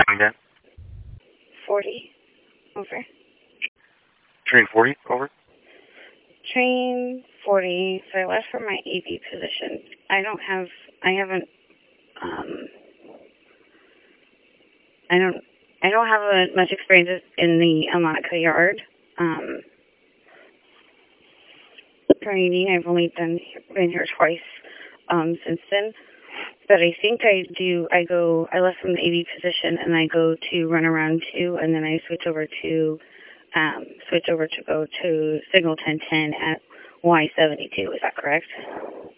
Again? 40. Over. Train 40, over. Train 40. So I left for my AV position. I haven't, I don't have much experience in the Monica yard. Training. I've only been here twice, since then. But I think I left from the AV position and I go to run around 2 and then I switch over to go to signal 1010 at Y72. Is that correct?